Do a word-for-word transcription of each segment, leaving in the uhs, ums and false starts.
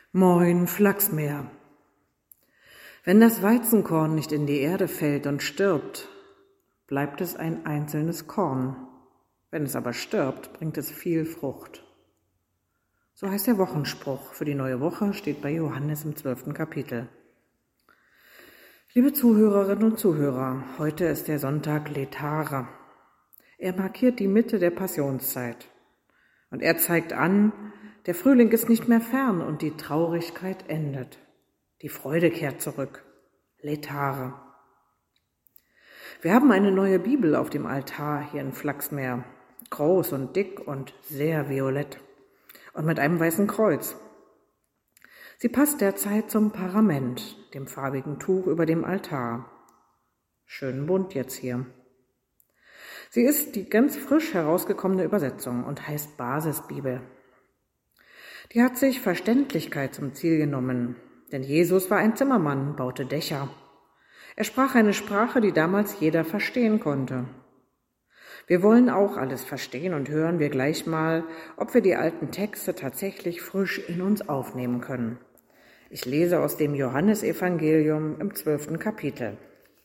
Moin, Flachsmeer. Wenn das Weizenkorn nicht in die Erde fällt und stirbt, bleibt es ein einzelnes Korn. Wenn es aber stirbt, bringt es viel Frucht. So heißt der Wochenspruch für die neue Woche, steht bei Johannes im zwölften Kapitel. Liebe Zuhörerinnen und Zuhörer, heute ist der Sonntag Laetare. Er markiert die Mitte der Passionszeit. Und er zeigt an, der Frühling ist nicht mehr fern und die Traurigkeit endet. Die Freude kehrt zurück. Laetare. Wir haben eine neue Bibel auf dem Altar hier in Flachsmeer. Groß und dick und sehr violett. Und mit einem weißen Kreuz. Sie passt derzeit zum Parament, dem farbigen Tuch über dem Altar. Schön bunt jetzt hier. Sie ist die ganz frisch herausgekommene Übersetzung und heißt Basisbibel. Die hat sich Verständlichkeit zum Ziel genommen, denn Jesus war ein Zimmermann, baute Dächer. Er sprach eine Sprache, die damals jeder verstehen konnte. Wir wollen auch alles verstehen und hören wir gleich mal, ob wir die alten Texte tatsächlich frisch in uns aufnehmen können. Ich lese aus dem Johannesevangelium im zwölften Kapitel.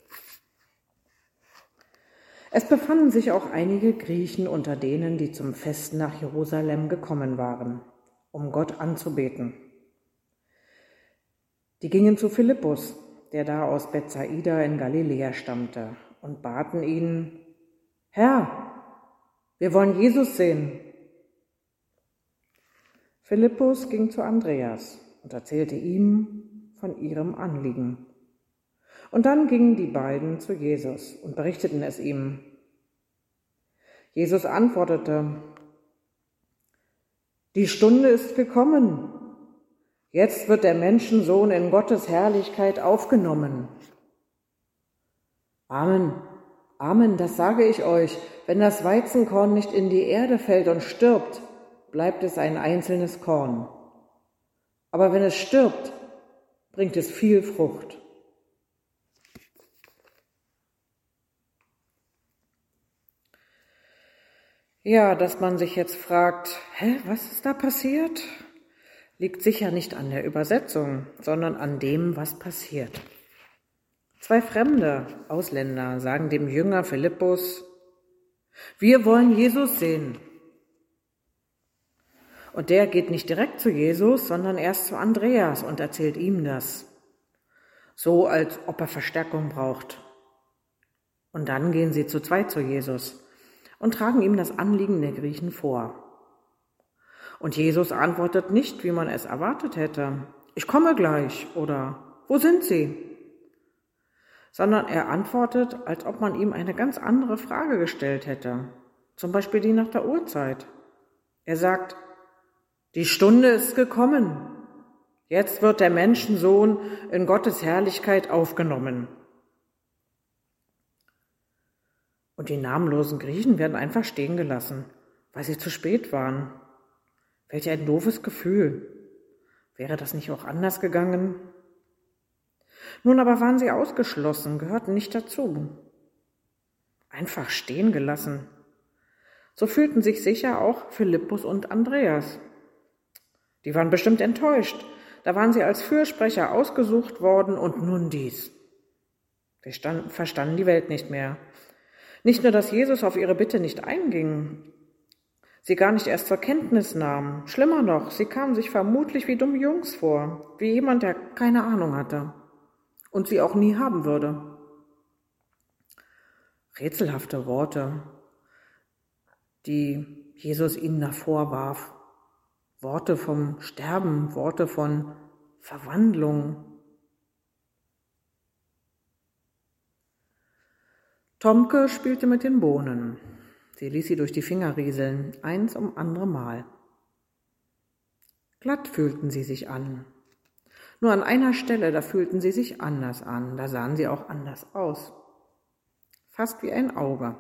Es befanden sich auch einige Griechen unter denen, die zum Fest nach Jerusalem gekommen waren, um Gott anzubeten. Die gingen zu Philippus, der da aus Bethsaida in Galiläa stammte, und baten ihn: Herr, wir wollen Jesus sehen. Philippus ging zu Andreas und erzählte ihm von ihrem Anliegen. Und dann gingen die beiden zu Jesus und berichteten es ihm. Jesus antwortete: Die Stunde ist gekommen. Jetzt wird der Menschensohn in Gottes Herrlichkeit aufgenommen. Amen, Amen, das sage ich euch. Wenn das Weizenkorn nicht in die Erde fällt und stirbt, bleibt es ein einzelnes Korn. Aber wenn es stirbt, bringt es viel Frucht. Ja, dass man sich jetzt fragt, hä, was ist da passiert? Liegt sicher nicht an der Übersetzung, sondern an dem, was passiert. Zwei fremde Ausländer sagen dem Jünger Philippus: Wir wollen Jesus sehen. Und der geht nicht direkt zu Jesus, sondern erst zu Andreas und erzählt ihm das. So, als ob er Verstärkung braucht. Und dann gehen sie zu zweit zu Jesus und tragen ihm das Anliegen der Griechen vor. Und Jesus antwortet nicht, wie man es erwartet hätte: Ich komme gleich oder wo sind Sie? Sondern er antwortet, als ob man ihm eine ganz andere Frage gestellt hätte, zum Beispiel die nach der Uhrzeit. Er sagt: Die Stunde ist gekommen. Jetzt wird der Menschensohn in Gottes Herrlichkeit aufgenommen. Und die namenlosen Griechen werden einfach stehen gelassen, weil sie zu spät waren. Welch ein doofes Gefühl. Wäre das nicht auch anders gegangen? Nun aber waren sie ausgeschlossen, gehörten nicht dazu. Einfach stehen gelassen. So fühlten sich sicher auch Philippus und Andreas. Die waren bestimmt enttäuscht. Da waren sie als Fürsprecher ausgesucht worden und nun dies. Sie stand, verstanden die Welt nicht mehr. Nicht nur, dass Jesus auf ihre Bitte nicht einging, sie gar nicht erst zur Kenntnis nahmen. Schlimmer noch, sie kamen sich vermutlich wie dumme Jungs vor, wie jemand, der keine Ahnung hatte und sie auch nie haben würde. Rätselhafte Worte, die Jesus ihnen davor warf. Worte vom Sterben, Worte von Verwandlung. Tomke spielte mit den Bohnen. Sie ließ sie durch die Finger rieseln, eins um andere Mal. Glatt fühlten sie sich an. Nur an einer Stelle, da fühlten sie sich anders an, da sahen sie auch anders aus. Fast wie ein Auge.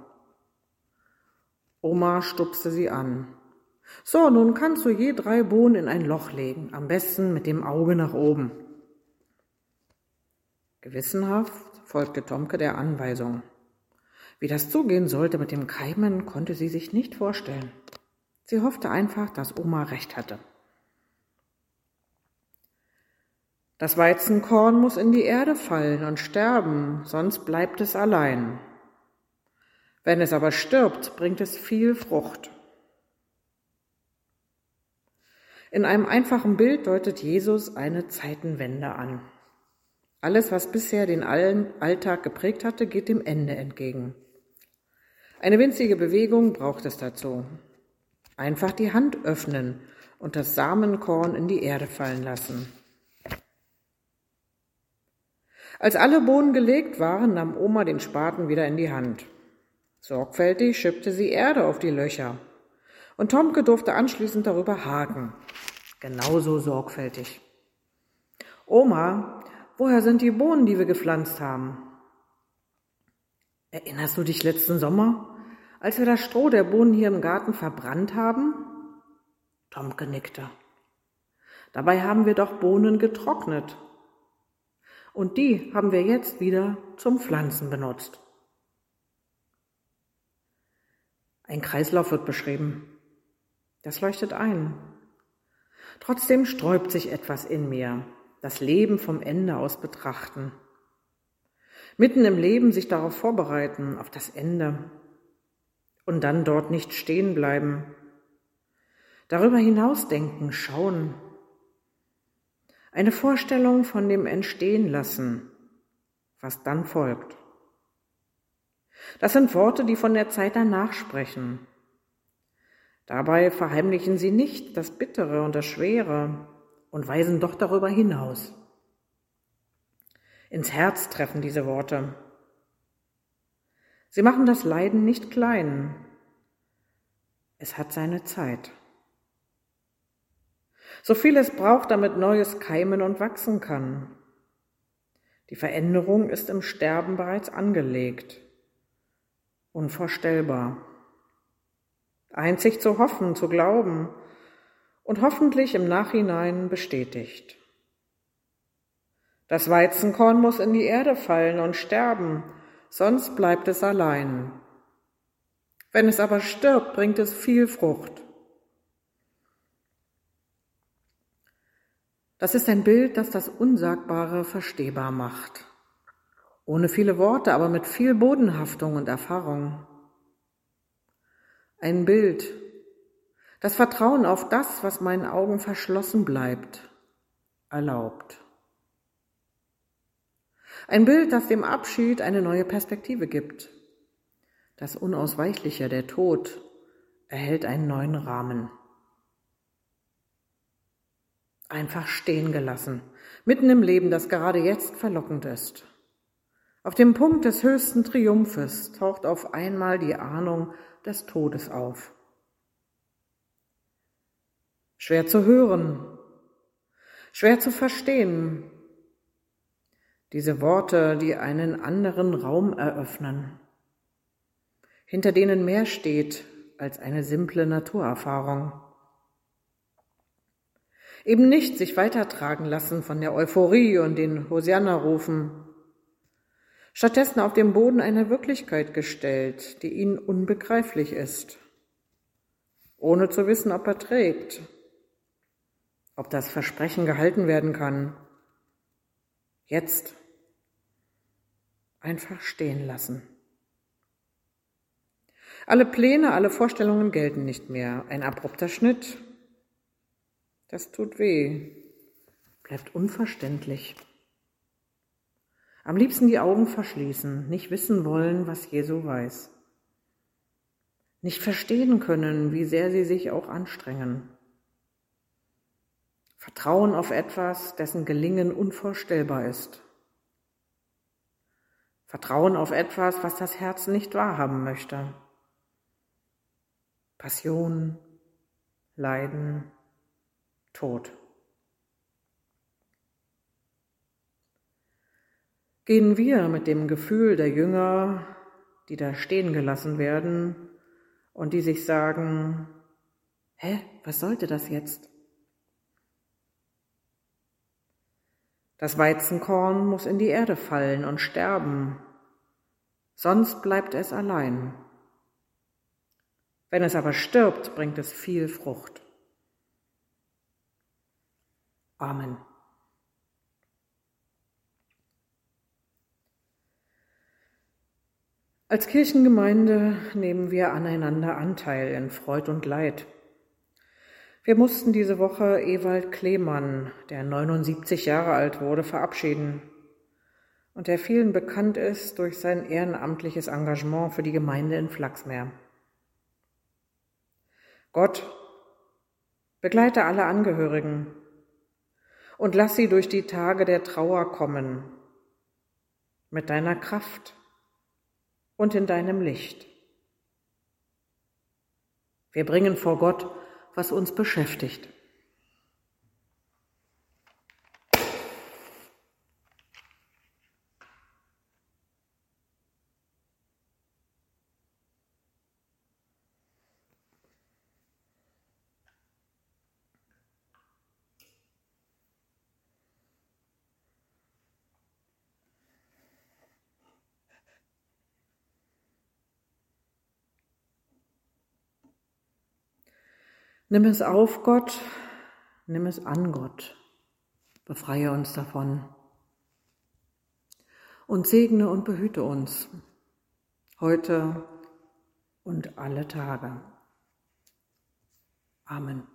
Oma stupste sie an. So, nun kannst du je drei Bohnen in ein Loch legen, am besten mit dem Auge nach oben. Gewissenhaft folgte Tomke der Anweisung. Wie das zugehen sollte mit dem Keimen, konnte sie sich nicht vorstellen. Sie hoffte einfach, dass Oma recht hatte. Das Weizenkorn muss in die Erde fallen und sterben, sonst bleibt es allein. Wenn es aber stirbt, bringt es viel Frucht. In einem einfachen Bild deutet Jesus eine Zeitenwende an. Alles, was bisher den Alltag geprägt hatte, geht dem Ende entgegen. Eine winzige Bewegung braucht es dazu. Einfach die Hand öffnen und das Samenkorn in die Erde fallen lassen. Als alle Bohnen gelegt waren, nahm Oma den Spaten wieder in die Hand. Sorgfältig schippte sie Erde auf die Löcher. Und Tomke durfte anschließend darüber haken. Genauso sorgfältig. Oma, woher sind die Bohnen, die wir gepflanzt haben? Erinnerst du dich letzten Sommer, als wir das Stroh der Bohnen hier im Garten verbrannt haben? Tomke nickte. Dabei haben wir doch Bohnen getrocknet. Und die haben wir jetzt wieder zum Pflanzen benutzt. Ein Kreislauf wird beschrieben. Das leuchtet ein. Trotzdem sträubt sich etwas in mir, das Leben vom Ende aus betrachten. Mitten im Leben sich darauf vorbereiten, auf das Ende. Und dann dort nicht stehen bleiben. Darüber hinaus denken, schauen. Eine Vorstellung von dem Entstehen lassen, was dann folgt. Das sind Worte, die von der Zeit danach sprechen. Dabei verheimlichen sie nicht das Bittere und das Schwere und weisen doch darüber hinaus. Ins Herz treffen diese Worte. Sie machen das Leiden nicht klein. Es hat seine Zeit. So viel es braucht, damit Neues keimen und wachsen kann. Die Veränderung ist im Sterben bereits angelegt. Unvorstellbar. Einzig zu hoffen, zu glauben und hoffentlich im Nachhinein bestätigt. Das Weizenkorn muss in die Erde fallen und sterben, sonst bleibt es allein. Wenn es aber stirbt, bringt es viel Frucht. Das ist ein Bild, das das Unsagbare verstehbar macht. Ohne viele Worte, aber mit viel Bodenhaftung und Erfahrung. Ein Bild, das Vertrauen auf das, was meinen Augen verschlossen bleibt, erlaubt. Ein Bild, das dem Abschied eine neue Perspektive gibt. Das Unausweichliche, der Tod, erhält einen neuen Rahmen. Einfach stehen gelassen, mitten im Leben, das gerade jetzt verlockend ist. Auf dem Punkt des höchsten Triumphes taucht auf einmal die Ahnung des Todes auf. Schwer zu hören, schwer zu verstehen. Diese Worte, die einen anderen Raum eröffnen, hinter denen mehr steht als eine simple Naturerfahrung. Eben nicht sich weitertragen lassen von der Euphorie und den Hosianna-Rufen. Stattdessen auf den Boden einer Wirklichkeit gestellt, die ihnen unbegreiflich ist. Ohne zu wissen, ob er trägt, ob das Versprechen gehalten werden kann. Jetzt einfach stehen lassen. Alle Pläne, alle Vorstellungen gelten nicht mehr. Ein abrupter Schnitt. Das tut weh, bleibt unverständlich. Am liebsten die Augen verschließen, nicht wissen wollen, was Jesu weiß. Nicht verstehen können, wie sehr sie sich auch anstrengen. Vertrauen auf etwas, dessen Gelingen unvorstellbar ist. Vertrauen auf etwas, was das Herz nicht wahrhaben möchte. Passion, Leiden, Tod. Gehen wir mit dem Gefühl der Jünger, die da stehen gelassen werden und die sich sagen, hä, was sollte das jetzt? Das Weizenkorn muss in die Erde fallen und sterben, sonst bleibt es allein. Wenn es aber stirbt, bringt es viel Frucht. Amen. Als Kirchengemeinde nehmen wir aneinander Anteil in Freud und Leid. Wir mussten diese Woche Ewald Kleemann, der neunundsiebzig Jahre alt wurde, verabschieden und der vielen bekannt ist durch sein ehrenamtliches Engagement für die Gemeinde in Flachsmeer. Gott, begleite alle Angehörigen und lass sie durch die Tage der Trauer kommen, mit deiner Kraft und in deinem Licht. Wir bringen vor Gott, was uns beschäftigt. Nimm es auf, Gott, nimm es an, Gott, befreie uns davon und segne und behüte uns, heute und alle Tage. Amen.